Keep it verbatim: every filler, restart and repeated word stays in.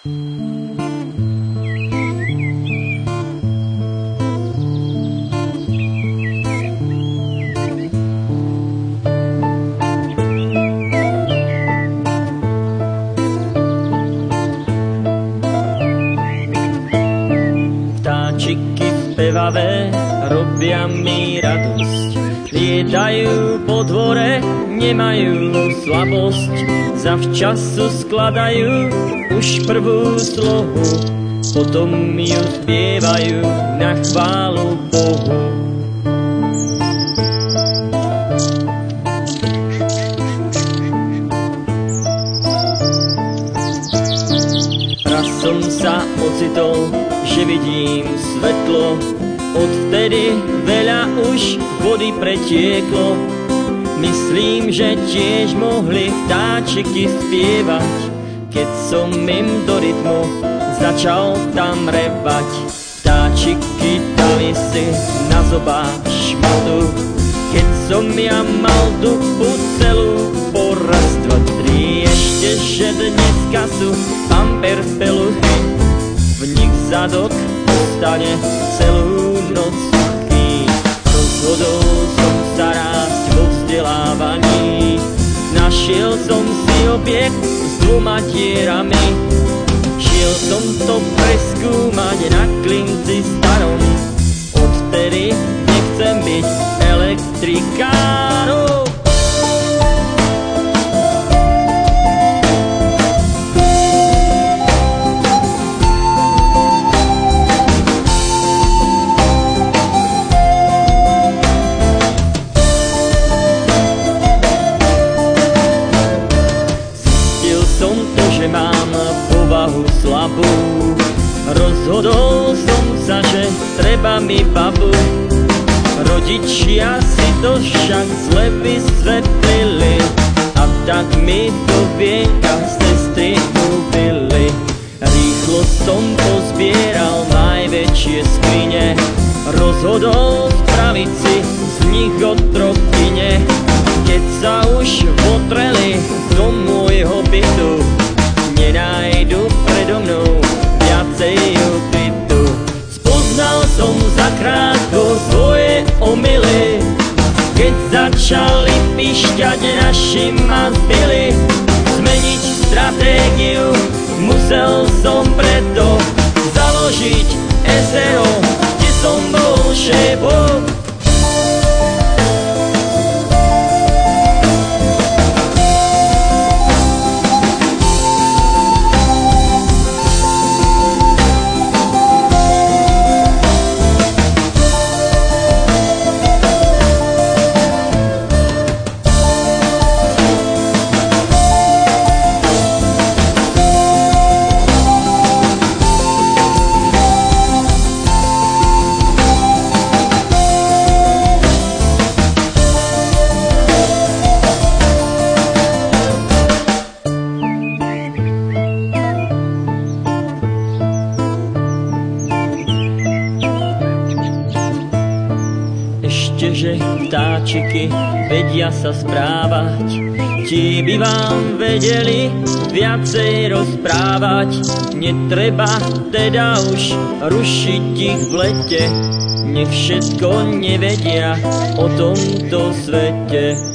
Vtáčiky spevavé robia mi radosť. Lietajú po dvore, nemajú slabosť. Zavčasu skladajú už prvú slohu, potom ju spievajú na chválu Bohu. Raz som sa ocitol, že vidím svetlo, odvtedy veľa už vody pretieklo. Myslím, že tiež mohli vtáčiky spievať, keď som im do rytmu začal tam revať. Vtáčiky dali si na zobák šmatu, keď som ja mal dupu celú po raz, dva, tri. Ešte, že dneska sú pampers peluchy, v nich zadok ostane celú noc suchý. Rozhodol som sa rásť vo vzdelávaní, našiel som si objekt s dvoma dierami. Šiel som to preskúmať na klinci starom, odtedy nechcem byť elektrikárom. Mám povahu slabú, rozhodol som sa, že treba mi babu. Rodičia si to však zle vysvetlili, a tak mi do vieka z cesty ubili. Rýchlo som pozbieral najväčšie skrine, rozhodol spraviť si z nich otrokyne. Keď sa už potreli do môjho bytu, nenájdu predo mnou viacej ukrytu. Spoznal som zakrátko svoje omyly, keď začali pišťať naši ma zbili. Zmeniť stratégiu musel som preto založiť es er o, kde som bol šéfom. Že vtáčiky vedia sa správať, ti by vám vedeli viacej rozprávať. Netreba teda už rušiť ich v lete, nech všetko nevedia o tomto svete.